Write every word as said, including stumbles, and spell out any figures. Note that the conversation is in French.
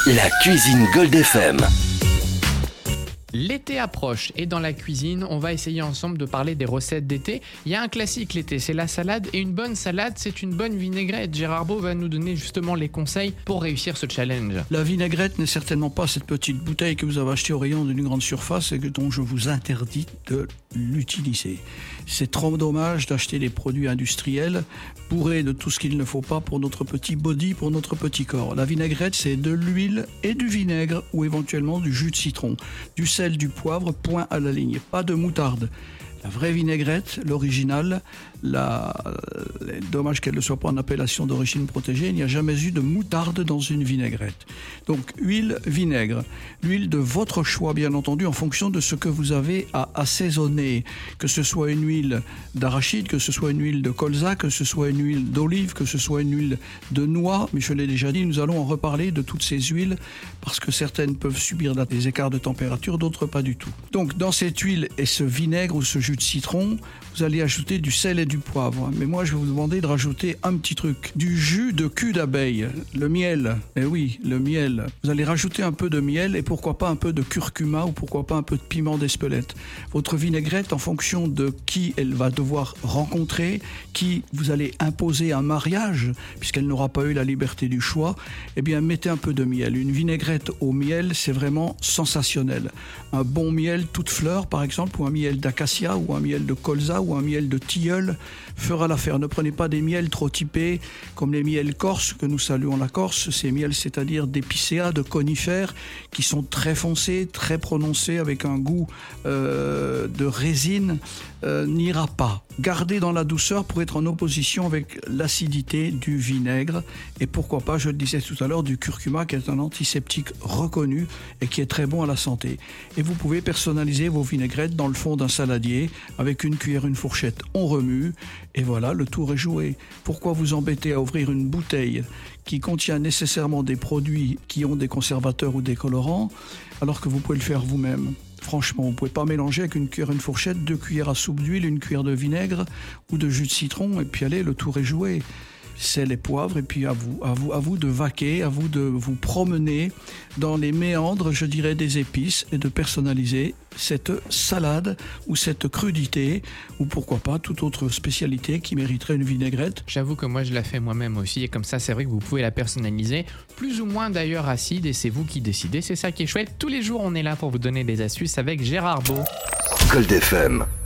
La cuisine Gold F M. L'été approche et dans la cuisine, on va essayer ensemble de parler des recettes d'été. Il y a un classique l'été, c'est la salade, et une bonne salade, c'est une bonne vinaigrette. Gérard Beau va nous donner justement les conseils pour réussir ce challenge. La vinaigrette n'est certainement pas cette petite bouteille que vous avez achetée au rayon d'une grande surface et dont je vous interdis de l'utiliser. C'est trop dommage d'acheter des produits industriels bourrés de tout ce qu'il ne faut pas pour notre petit body, pour notre petit corps. La vinaigrette, c'est de l'huile et du vinaigre ou éventuellement du jus de citron, du sel, du poivre, point à la ligne, pas de moutarde. La vraie vinaigrette, l'original, la... dommage qu'elle ne soit pas en appellation d'origine protégée, il n'y a jamais eu de moutarde dans une vinaigrette. Donc huile, vinaigre, l'huile de votre choix bien entendu en fonction de ce que vous avez à assaisonner, que ce soit une huile d'arachide, que ce soit une huile de colza, que ce soit une huile d'olive, que ce soit une huile de noix, mais je l'ai déjà dit, nous allons en reparler de toutes ces huiles parce que certaines peuvent subir des écarts de température, d'autres pas du tout. Donc dans cette huile et ce vinaigre ou ce jus de citron, vous allez ajouter du sel et du poivre. Mais moi, je vais vous demander de rajouter un petit truc. Du jus de cul d'abeille, le miel. Eh oui, le miel. Vous allez rajouter un peu de miel et pourquoi pas un peu de curcuma ou pourquoi pas un peu de piment d'Espelette. Votre vinaigrette, en fonction de qui elle va devoir rencontrer, qui vous allez imposer un mariage, puisqu'elle n'aura pas eu la liberté du choix, eh bien, mettez un peu de miel. Une vinaigrette au miel, c'est vraiment sensationnel. Un bon miel toute fleur, par exemple, ou un miel d'acacia, ou un miel de colza, ou un miel de tilleul, fera l'affaire. Ne prenez pas des miels trop typés, comme les miels corses, que nous saluons la Corse, ces miels, c'est-à-dire d'épicéas, de conifères, qui sont très foncés, très prononcés, avec un goût euh, de résine, euh, n'ira pas. Gardez dans la douceur pour être en opposition avec l'acidité du vinaigre, et pourquoi pas, je le disais tout à l'heure, du curcuma, qui est un antiseptique reconnu, et qui est très bon à la santé. Et vous pouvez personnaliser vos vinaigrettes dans le fond d'un saladier, avec une cuillère, une fourchette, on remue, et voilà, le tour est joué. Pourquoi vous embêter à ouvrir une bouteille qui contient nécessairement des produits qui ont des conservateurs ou des colorants, alors que vous pouvez le faire vous-même? Franchement, vous ne pouvez pas mélanger avec une cuillère, une fourchette, deux cuillères à soupe d'huile, une cuillère de vinaigre ou de jus de citron, et puis allez, le tour est joué. Sel et poivre, et puis à vous, à vous, à vous de vaquer, à vous de vous promener dans les méandres, je dirais, des épices et de personnaliser cette salade ou cette crudité ou pourquoi pas toute autre spécialité qui mériterait une vinaigrette. J'avoue que moi je la fais moi-même aussi et comme ça c'est vrai que vous pouvez la personnaliser, plus ou moins d'ailleurs acide et c'est vous qui décidez, c'est ça qui est chouette. Tous les jours on est là pour vous donner des astuces avec Gérard Beau. Gold F M.